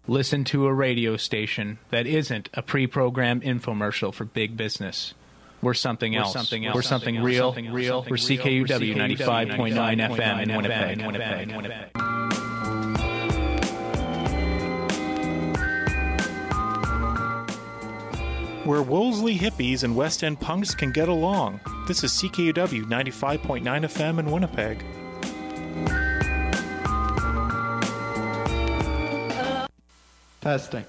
Listen to a radio station that isn't a pre-programmed infomercial for big business. We're something else. We're something real. We're CKUW 95.9 FM in Winnipeg. Where Wolseley hippies and West End punks can get along. This is CKUW 95.9 FM in Winnipeg. Testing.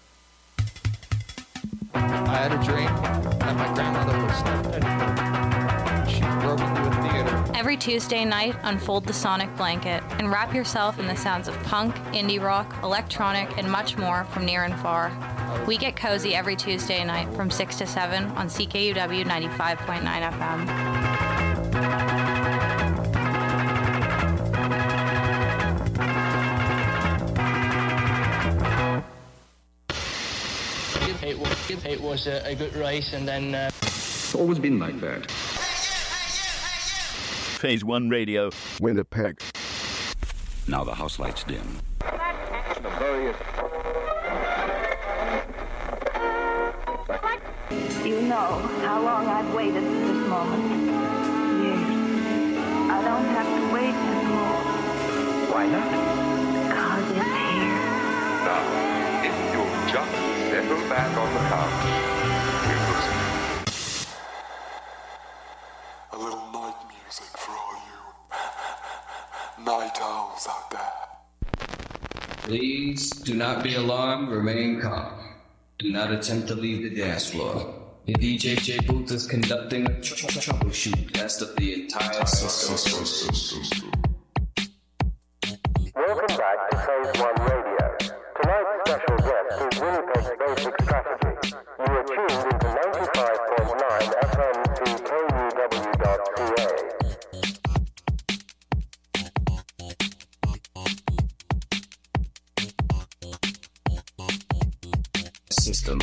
I had a dream that my grandmother was dead. She broke into a theater. Every Tuesday night, unfold the sonic blanket and wrap yourself in the sounds of punk, indie rock, electronic, and much more from near and far. We get cozy every Tuesday night from 6 to 7 on CKUW 95.9 FM. It was a good race, and then... It's always been like that. Phase 1 Radio, Winnipeg. Now the house lights dim. You know how long I've waited for this moment. Years. I don't have to wait anymore. Why not? Because it's here. Now, if you'll just settle back on the couch, we will see. A little night music for all you night owls out there. Please do not be alarmed, remain calm. Do not attempt to leave the dance floor. The DJ J Booth is conducting a troubleshoot test of the entire system. Welcome back to Phase 1 Radio. Tonight's special guest is Winnipeg Basic Strategy. You are tuned into 95.9 FM CKUW.ca. System.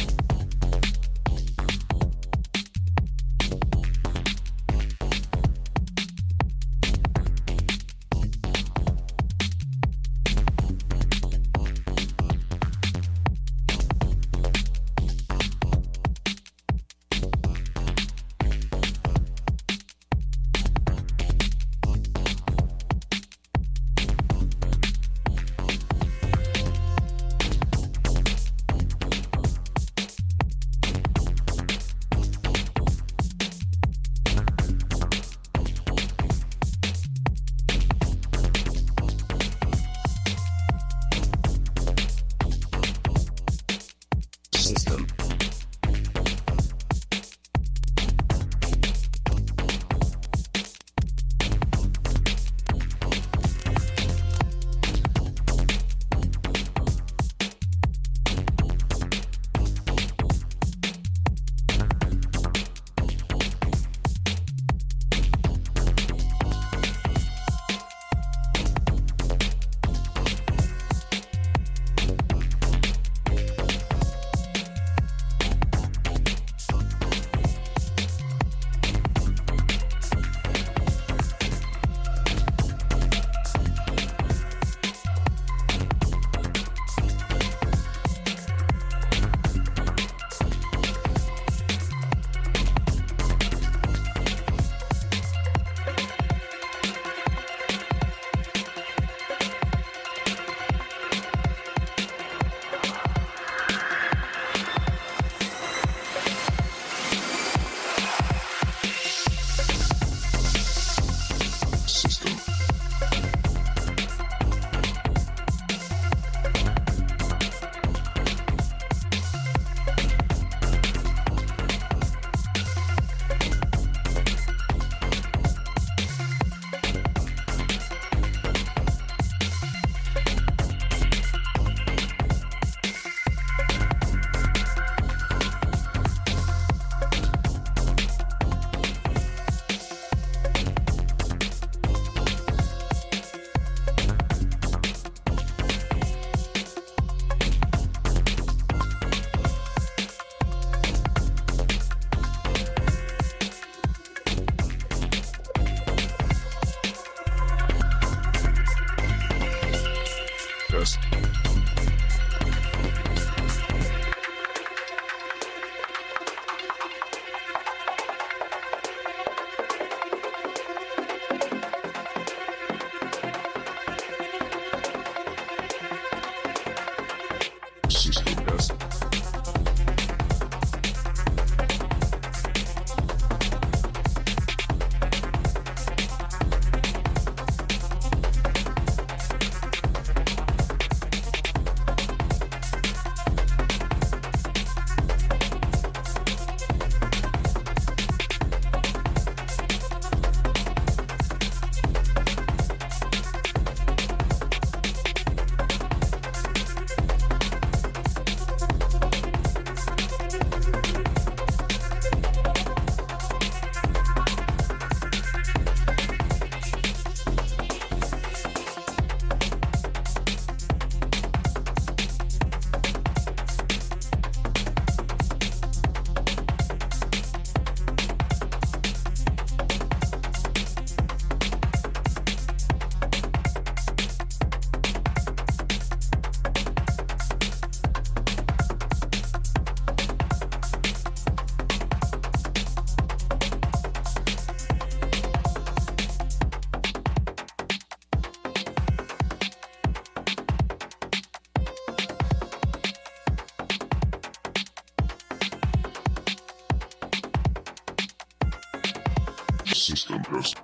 System test.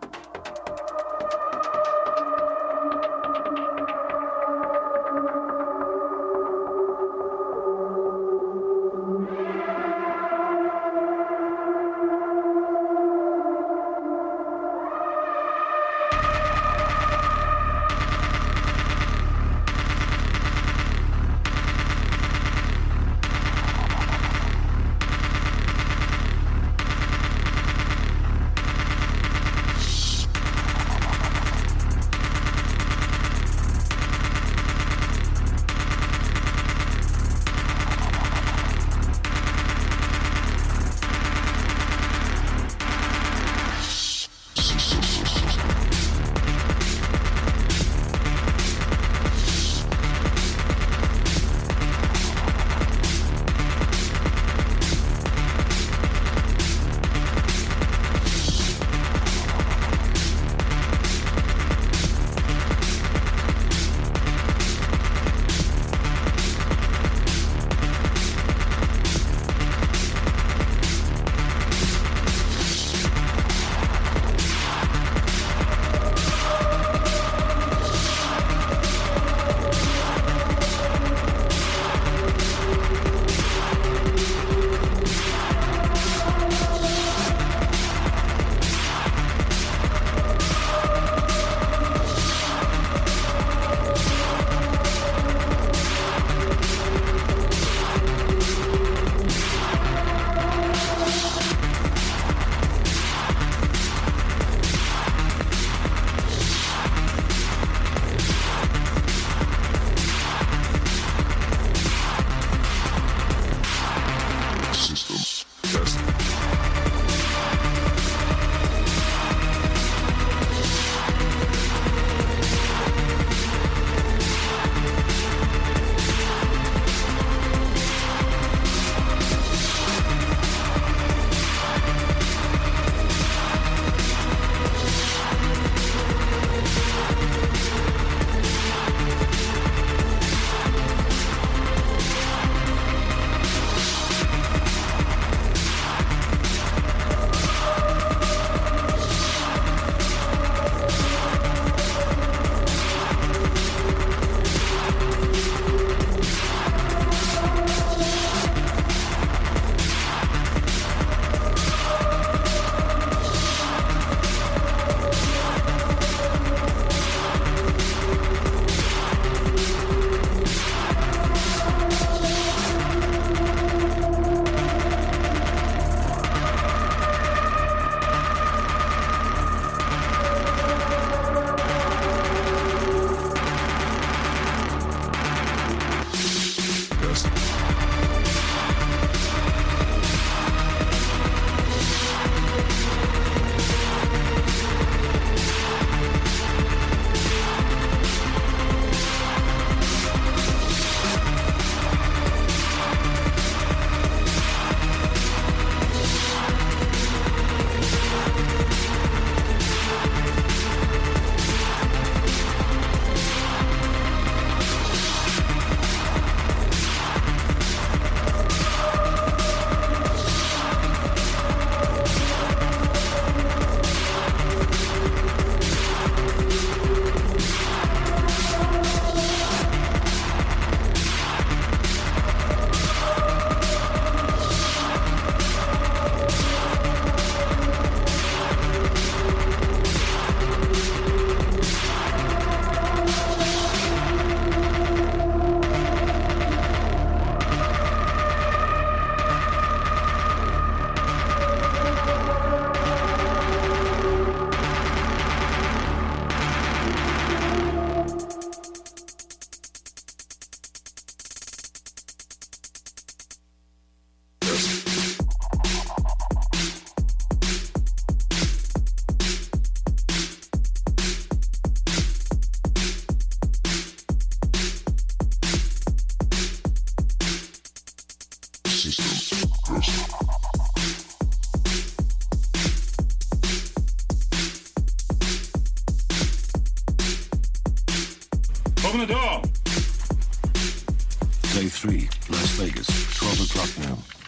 Open the door! Day 3, Las Vegas, 12 o'clock now.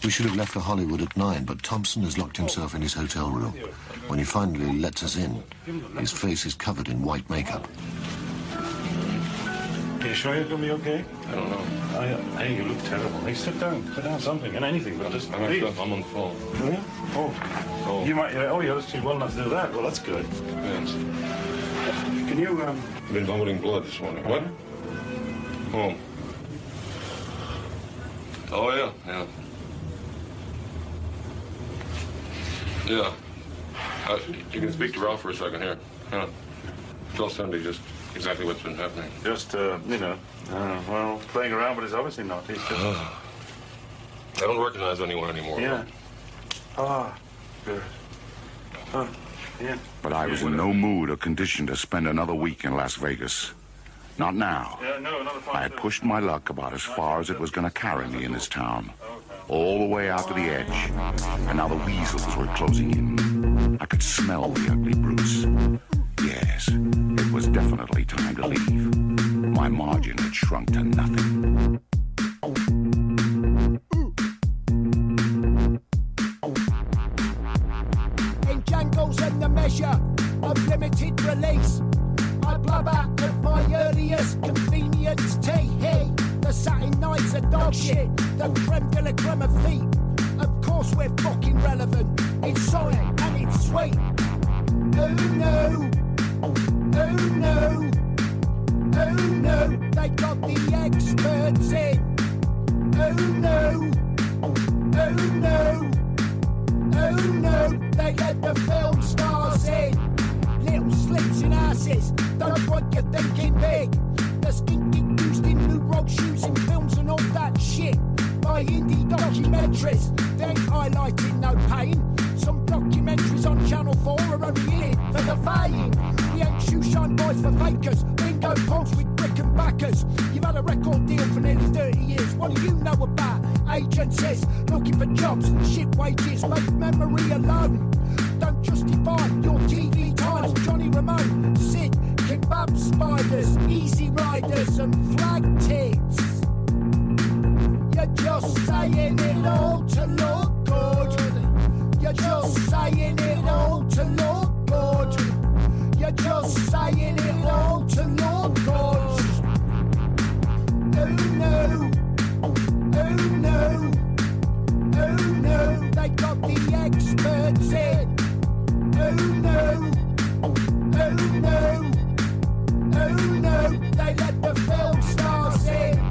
We should have left for Hollywood at 9, but Thompson has locked himself in his hotel room. When he finally lets us in, his face is covered in white makeup. Are you sure you're going to be okay? I don't know. Hey, you look terrible. Hey, sit down something, and anything, but just leave. I'm on the phone. Oh, yeah? Oh. You might, you're just too well not to do that. Well, that's good. Yes. Can you, I've been vomiting blood this morning. What? Home. Oh, yeah. Yeah. You can speak to Ralph for a second here. Yeah. Tell Cindy just exactly what's been happening. Just, well, playing around, but it's obviously not. He's just... I don't recognize anyone anymore. Yeah. Good. Yeah. But I was in no mood or condition to spend another week in Las Vegas. Not now. Yeah, no, another I had pushed my luck about as far as it was going to carry me in this town. All the way out to the edge. And now the weasels were closing in. I could smell the ugly Bruce. Yes, it was definitely time to leave. My margin had shrunk to nothing. In Django's and the measure of limited release, I blub out at my earliest convenience tea. Hey, the satin nights are dog shit, the creme de la creme of feet. Of course we're fucking relevant, it's solid and it's sweet. Oh no, oh no, oh no, they got the experts in. Oh no, oh no, oh no, they let the film stars in. Little slits in asses, don't want you thinking big. The skinky used in new rock shoes in films and all that shit. By indie documentaries, they ain't highlighting no pain. Some documentaries on Channel 4 are only in it for the fame. We ain't shoeshine boys for fakers, bingo poles with brick and backers. You've had a record deal for nearly 30 years, what do you know about agencies? Looking for jobs, shit wages, make memory alone. Don't justify your TV times. Johnny Ramone, Sid, kebab spiders, easy riders and flag tits. You're just saying it all to look good. You're just saying it all to look good. You're just saying it all to look good. Oh no, oh no, oh no, they got the experts in. Oh no, oh no, oh no, they let the film stars in.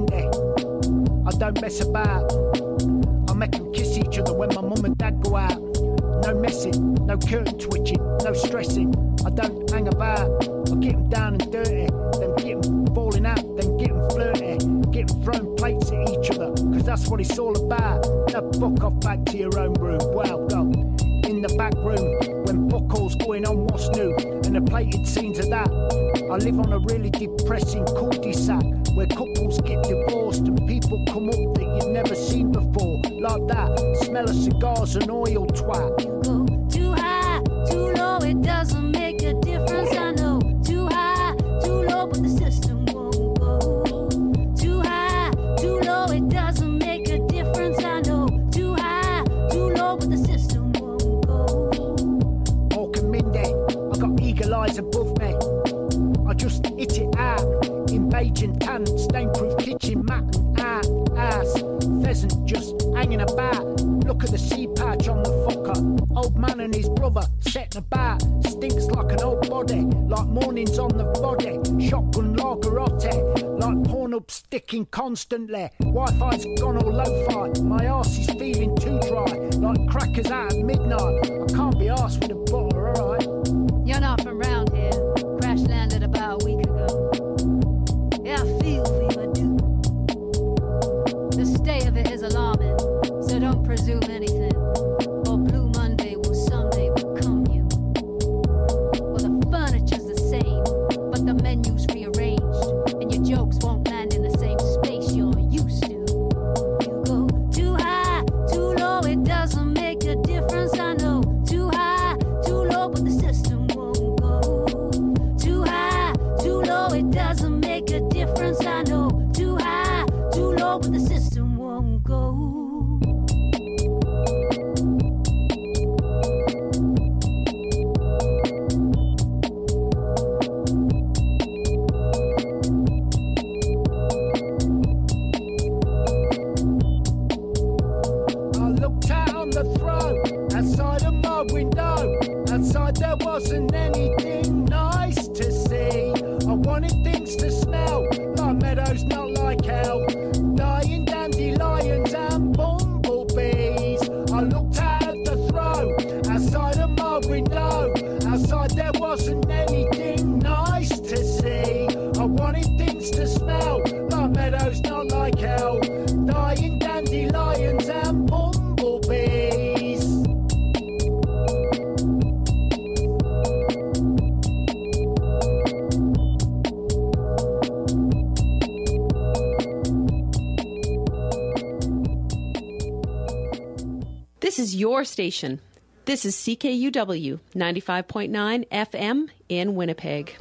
Mindy. I don't mess about. I make them kiss each other when my mum and dad go out. No messing, no curtain twitching, no stressing. I don't hang about. I get them down and dirty, then get them falling out, then get them flirty, get them throwing plates at each other, cause that's what it's all about. Now fuck off back to your own room. Well, go in the back room when fuck all's going on, what's new, and the plated scenes of that. I live on a really depressing cul-de-sac where couples get divorced and people come up that you've never seen before, like that. Smell of cigars and oil twat. You go too high, too low, it doesn't make a difference, I know. Too high, too low, but the system won't go. Too high, too low, it doesn't make a difference, I know. Too high, too low, but the system won't go. Hawk and Mindy, I got eagle eyes above me. I just hit it out in beige and tan, stain-proof kitchen mat and ass. Pheasant just hanging about. Look at the sea patch on the fucker. Old man and his brother setting about. Stinks like an old body, like mornings on the body. Shotgun lagerotte, like porn up sticking constantly. Wi-Fi's gone all lo-fi. My arse is feeling too dry, like crackers out at midnight. I can't be arsed with a butter, alright? You're not from round here. Crash landed about a week ago. Yeah, I feel for you, I do. The state of it is alarming, so don't presume anything, or Blue Monday will someday become you. Well, the furniture's the same, but the menu's rearranged, and your jokes won't land in the same space you're used to. You go too high, too low, it doesn't make a difference, I know. Too high, too low, but the system won't go. Too high, too low, it doesn't make a difference, I know. Too high, too low, but the system won't go. I looked out on the throne, outside of my window. Outside there wasn't anything nice to see. I wanted things to smell like meadows, not like hell. Dying dandelions and bumblebees. I looked out at the throne, outside of my window. Outside there wasn't anything nice to see. I wanted things to smell like meadows, not like hell. Dying dandelions and bumblebees. This is your station. This is CKUW 95.9 FM in Winnipeg.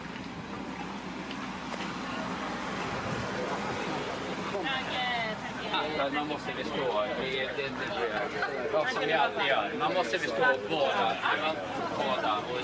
Man måste bestå som vi alltid gör. Man måste bestå båda och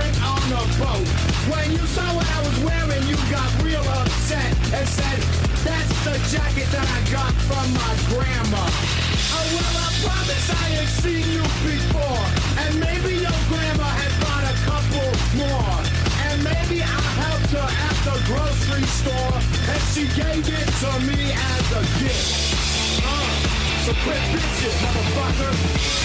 went on a boat. When you saw what I was wearing, you got real upset and said, that's the jacket that I got from my grandma. Oh, well, I promise I ain't seen you before. And maybe your grandma had bought a couple more. And maybe I helped her at the grocery store, and she gave it to me as a gift. So quit bitches, motherfucker.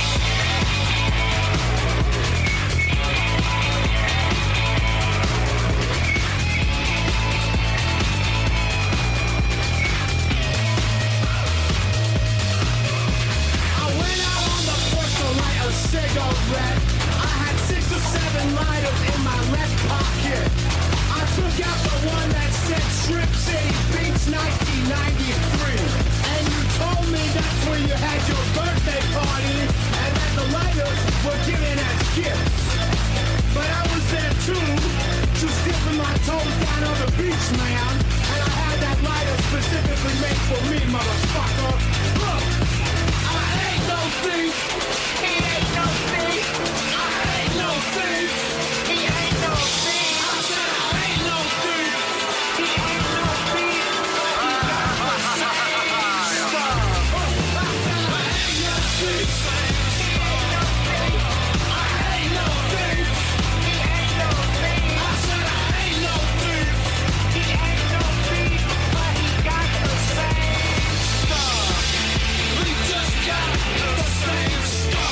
Cigarette. I had 6 or 7 lighters in my left pocket. I took out the one that said Strip City Beach 1993. And you told me that's where you had your birthday party, and that the lighters were given as gifts. But I was there too, just dipping my toes down on the beach, man. And I had that lighter specifically made for me, motherfucker. Look, I ain't no thief. He ain't no thief. I ain't no thief. He ain't no thief. I said I ain't no thief. He ain't no thief. He got my same stuff. I said I ain't no thief. He ain't no thief. I ain't no thief. He ain't no thief. I said I ain't no thief. He ain't no thief, but he got the same stuff. We just got the same stuff.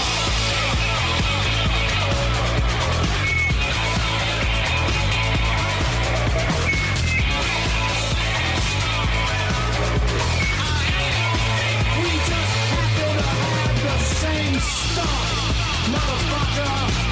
We just happen to have the same stuff, motherfucker.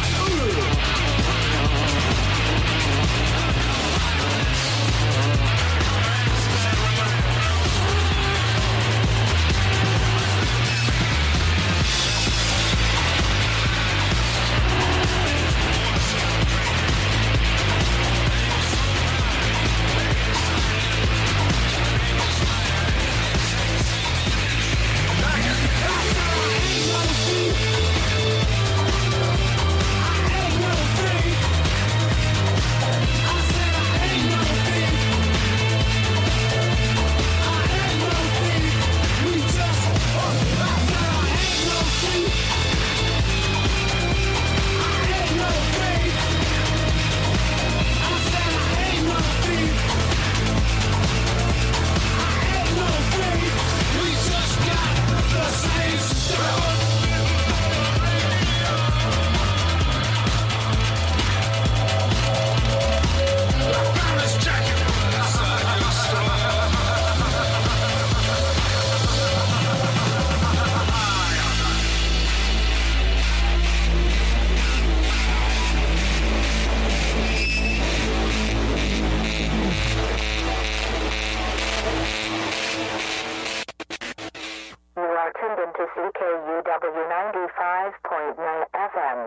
CKUW 95.9 FM.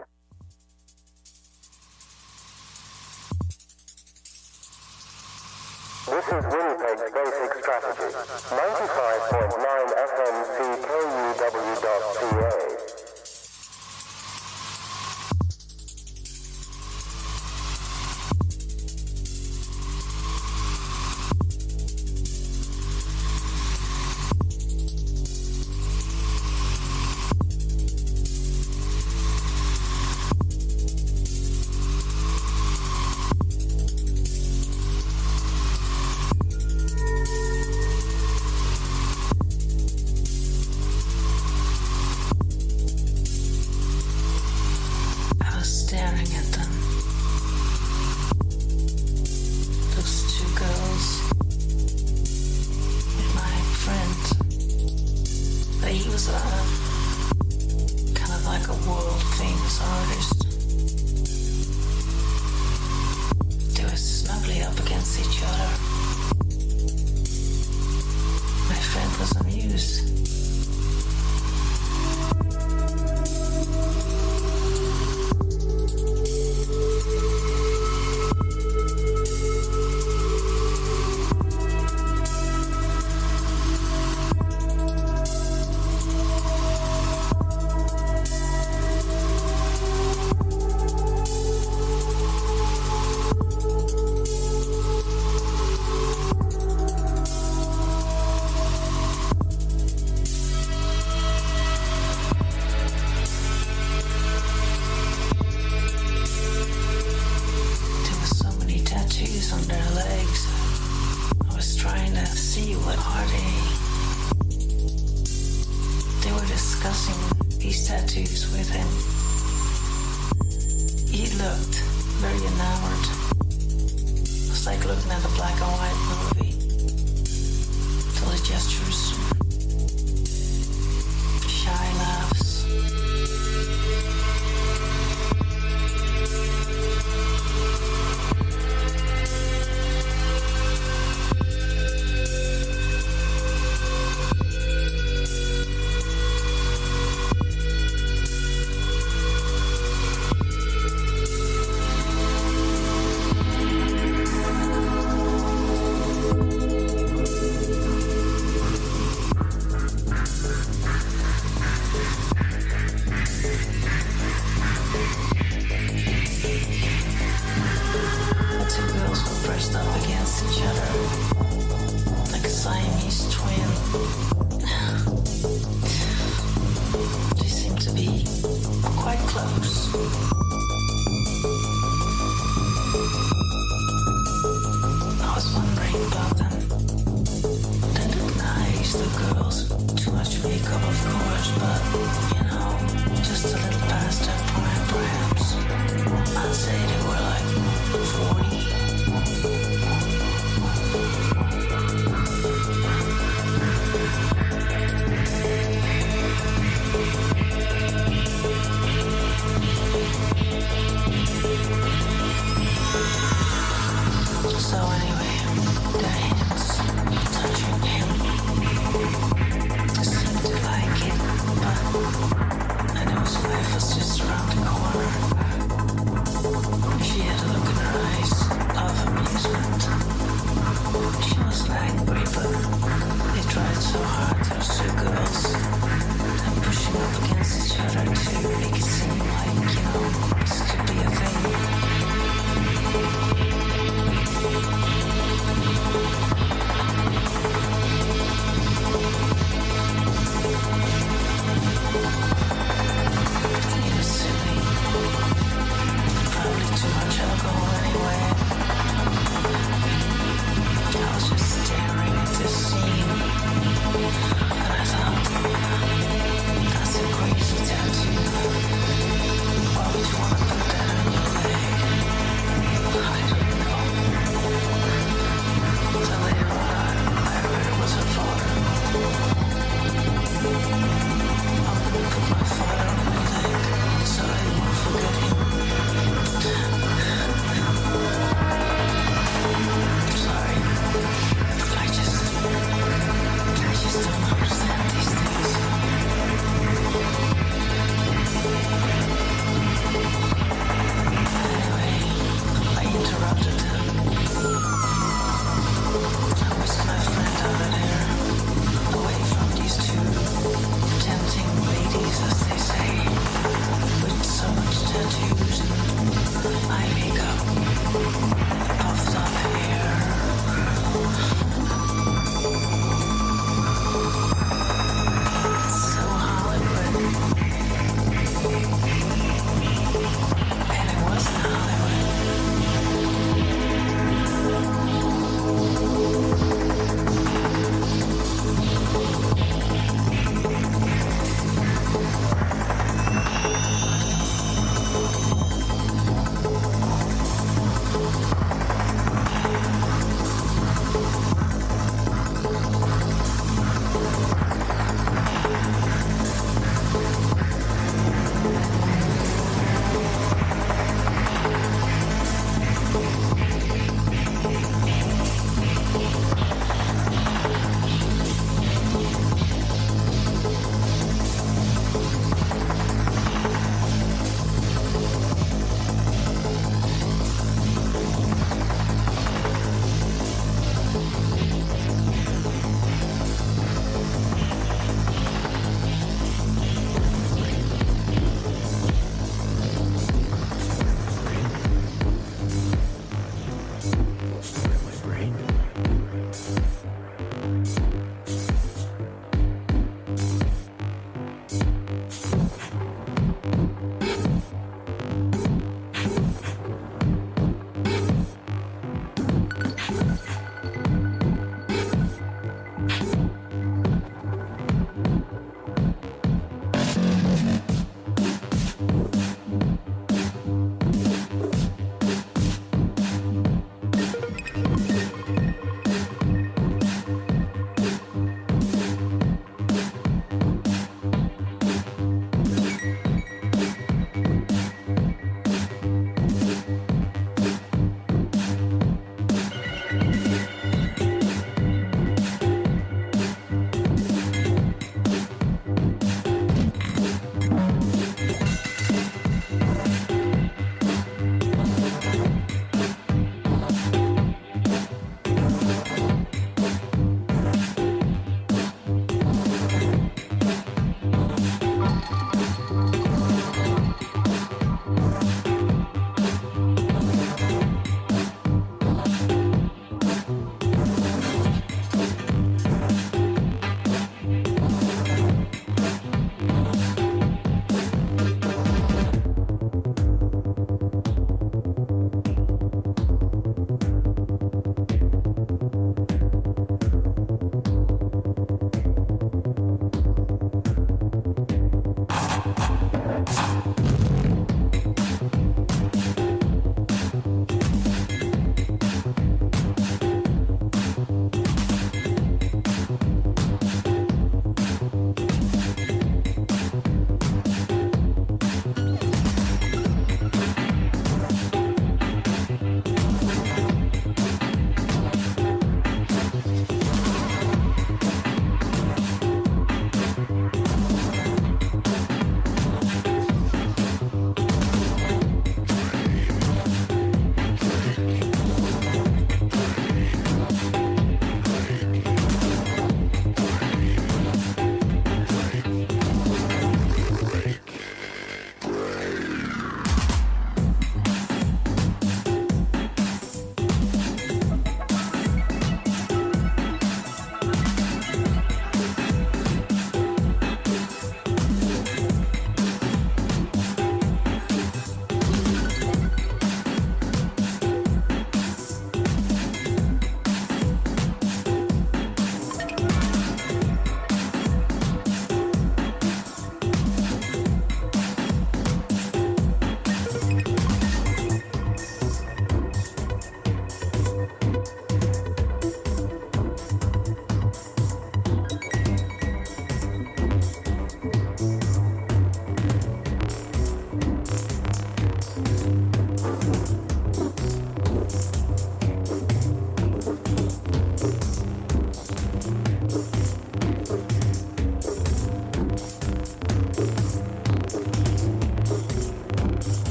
This is Winnipeg's Basic Strategy, 95.9 FM CKUW.ca. looked very enamored. It was like looking at a black and white movie. Till the gestures, shy laughs.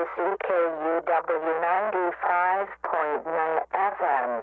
CKUW 95.9 FM.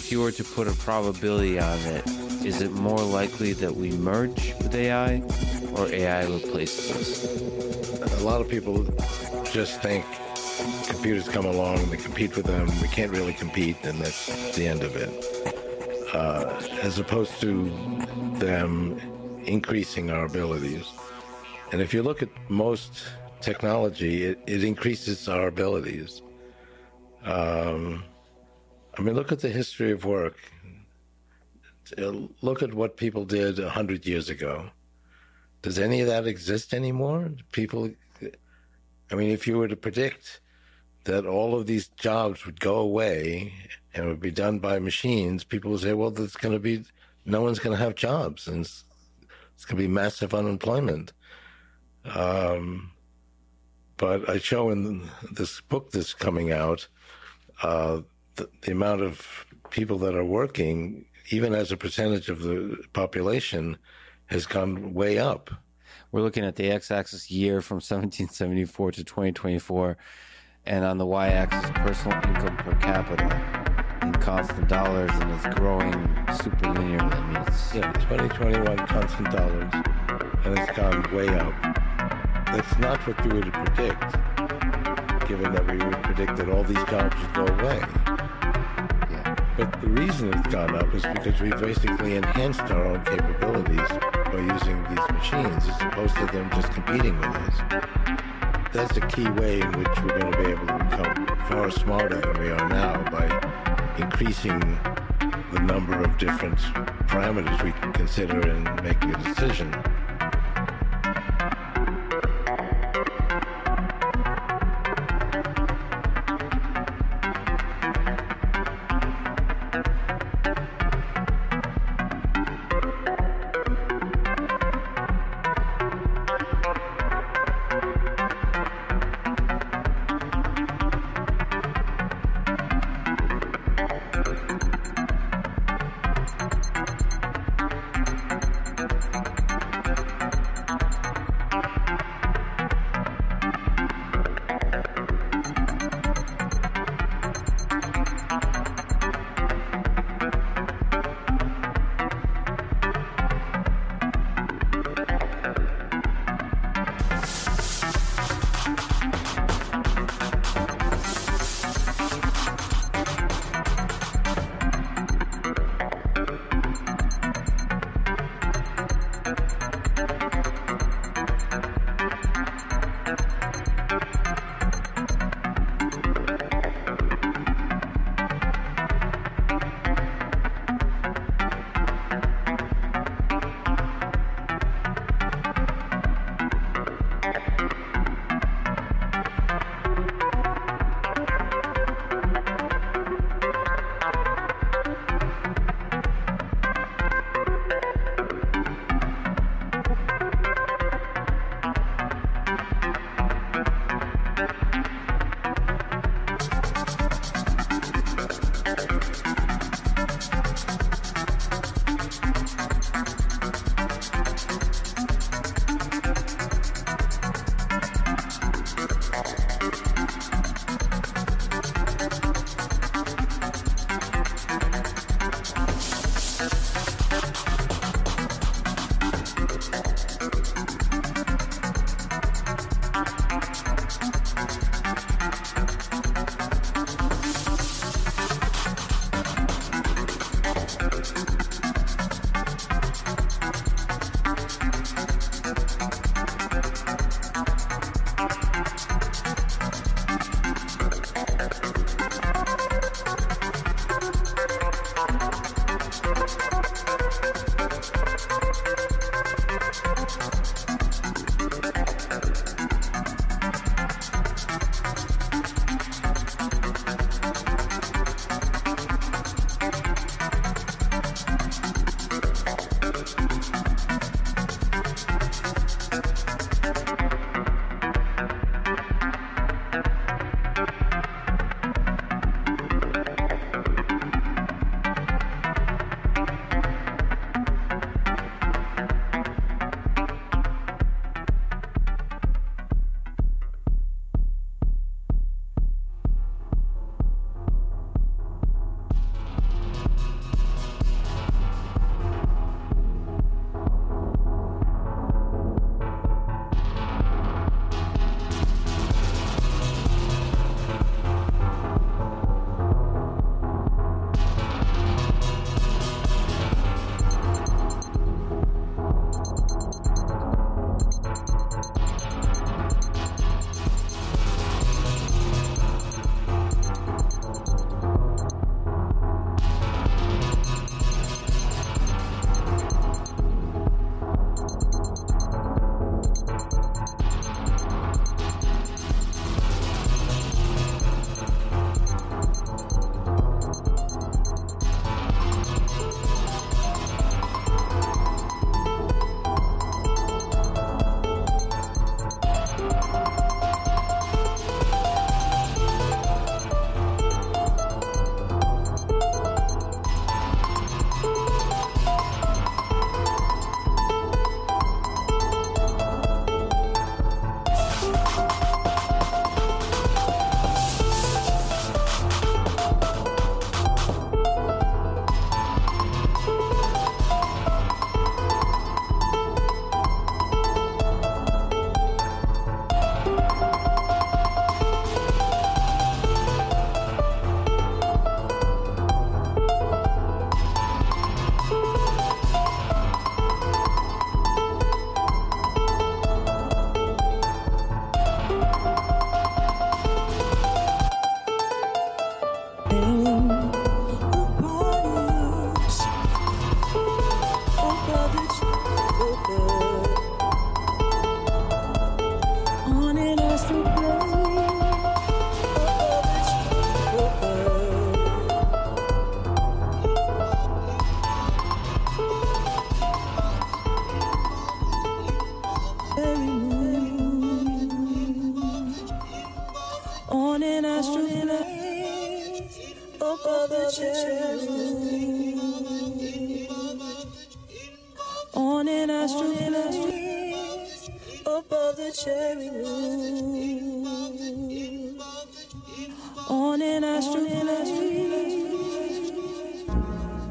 if you were to put a probability on it, is it more likely that we merge with AI or AI replaces us? A lot of people just think computers come along, they compete with them, we can't really compete, and that's the end of it. As opposed to them increasing our abilities. And if you look at most technology, it increases our abilities. Look at the history of work. Look at what people did 100 years ago. Does any of that exist anymore? If you were to predict that all of these jobs would go away and would be done by machines, people would say, well, no one's going to have jobs, and it's going to be massive unemployment. But I show in this book that's coming out, the amount of people that are working, even as a percentage of the population, has gone way up. We're looking at the x-axis year from 1774 to 2024, and on the y-axis personal income per capita in constant dollars, and it's growing super linearly. 2021 constant dollars, and it's gone way up. That's not what you would predict, given that we would predict that all these jobs would go away. But the reason it's gone up is because we've basically enhanced our own capabilities by using these machines, as opposed to them just competing with us. That's a key way in which we're going to be able to become far smarter than we are now, by increasing the number of different parameters we can consider in making a decision.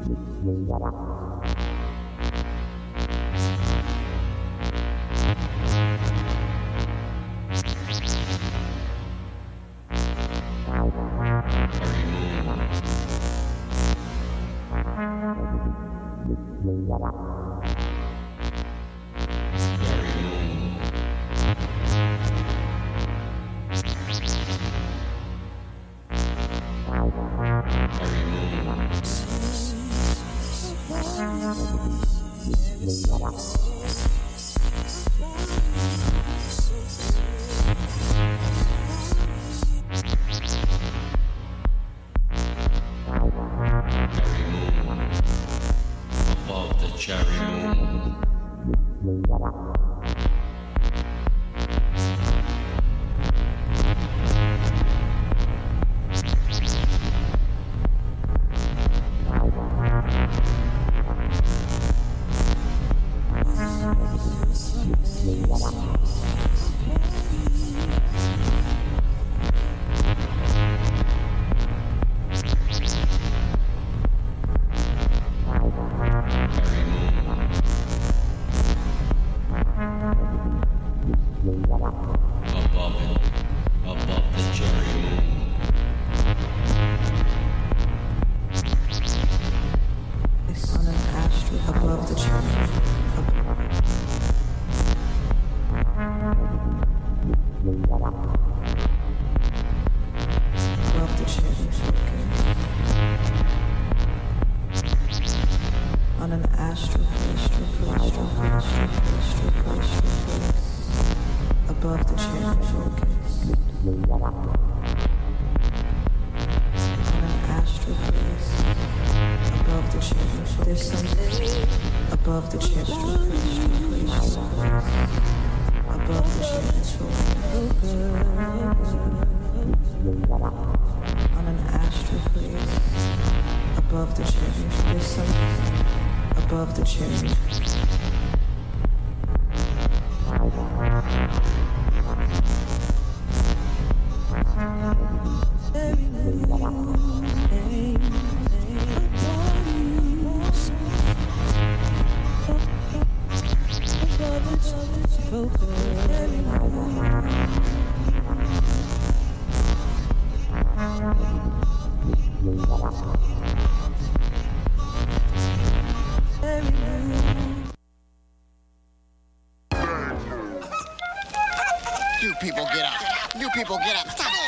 You people get up. You people get up. Stop